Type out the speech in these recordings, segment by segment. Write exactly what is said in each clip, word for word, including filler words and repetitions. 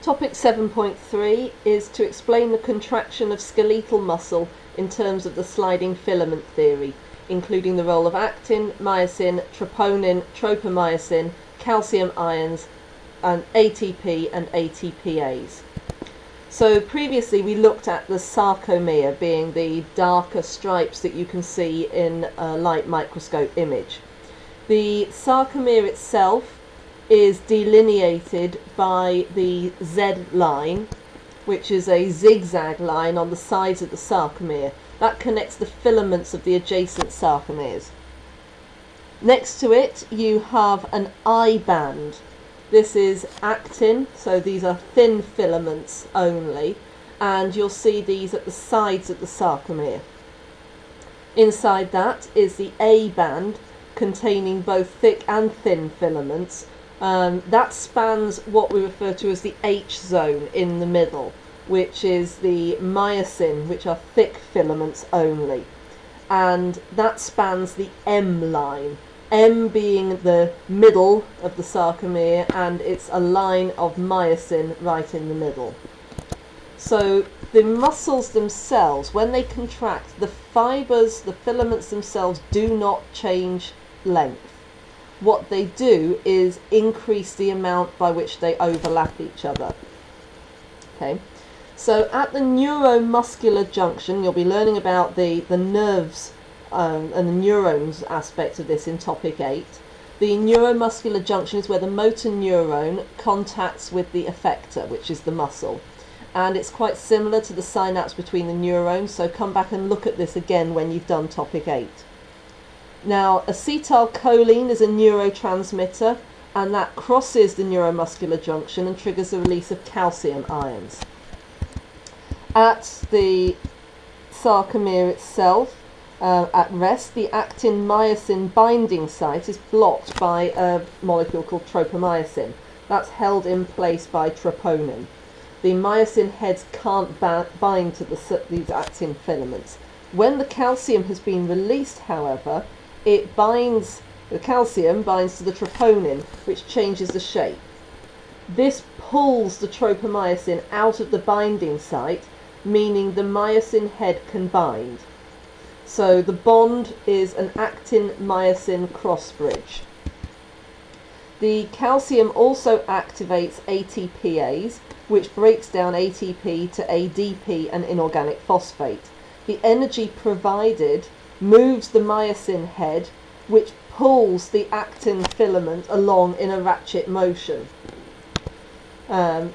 Topic seven point three is to explain the contraction of skeletal muscle in terms of the sliding filament theory, including the role of actin, myosin, troponin, tropomyosin, calcium ions, and A T P and A T P Ase. So previously we looked at the sarcomere being the darker stripes that you can see in a light microscope image. The sarcomere itself is delineated by the Z line, which is a zigzag line on the sides of the sarcomere. That connects the filaments of the adjacent sarcomeres. Next to it you have an I band. This is actin, so these are thin filaments only, and you'll see these at the sides of the sarcomere. Inside that is the A band, containing both thick and thin filaments. Um, that spans what we refer to as the H zone in the middle, which is the myosin, which are thick filaments only, and that spans the M line. M being the middle of the sarcomere, and it's a line of myosin right in the middle. So the muscles themselves, when they contract, the fibres, the filaments themselves do not change length. What they do is increase the amount by which they overlap each other. Okay, so at the neuromuscular junction, you'll be learning about the, the nerves Um, and the neurons aspect of this in topic eight. The neuromuscular junction is where the motor neuron contacts with the effector, which is the muscle, and it's quite similar to the synapse between the neurons, so come back and look at this again when you've done topic eight. Now, acetylcholine is a neurotransmitter, and that crosses the neuromuscular junction and triggers the release of calcium ions. At the sarcomere itself, Uh, at rest, the actin-myosin binding site is blocked by a molecule called tropomyosin. That's held in place by troponin. The myosin heads can't bind to the, these actin filaments. When the calcium has been released, however, it binds, the calcium binds to the troponin, which changes the shape. This pulls the tropomyosin out of the binding site, meaning the myosin head can bind. So the bond is an actin-myosin cross bridge. The calcium also activates A T P Ase, which breaks down A T P to A D P and inorganic phosphate. The energy provided moves the myosin head, which pulls the actin filament along in a ratchet motion. Um,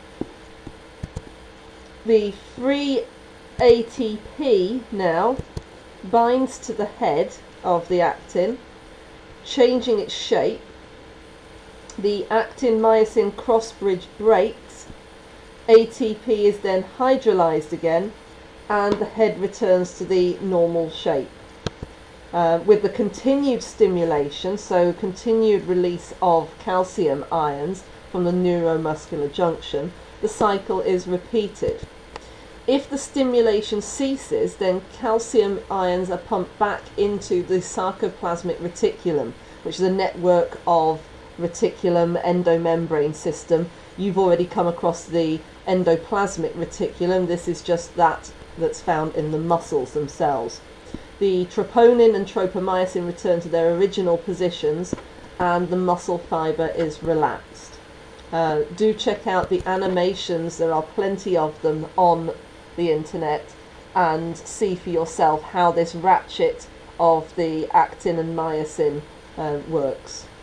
the free A T P now binds to the head of the actin, changing its shape. The actin-myosin cross-bridge breaks, A T P is then hydrolyzed again, and the head returns to the normal shape. Uh, with the continued stimulation, so continued release of calcium ions from the neuromuscular junction, the cycle is repeated. If the stimulation ceases, then calcium ions are pumped back into the sarcoplasmic reticulum, which is a network of reticulum endomembrane system. You've already come across the endoplasmic reticulum. This is just that that's found in the muscles themselves. The troponin and tropomyosin return to their original positions, and the muscle fibre is relaxed. Uh, do check out the animations, there are plenty of them on the internet, and see for yourself how this ratchet of the actin and myosin uh, works.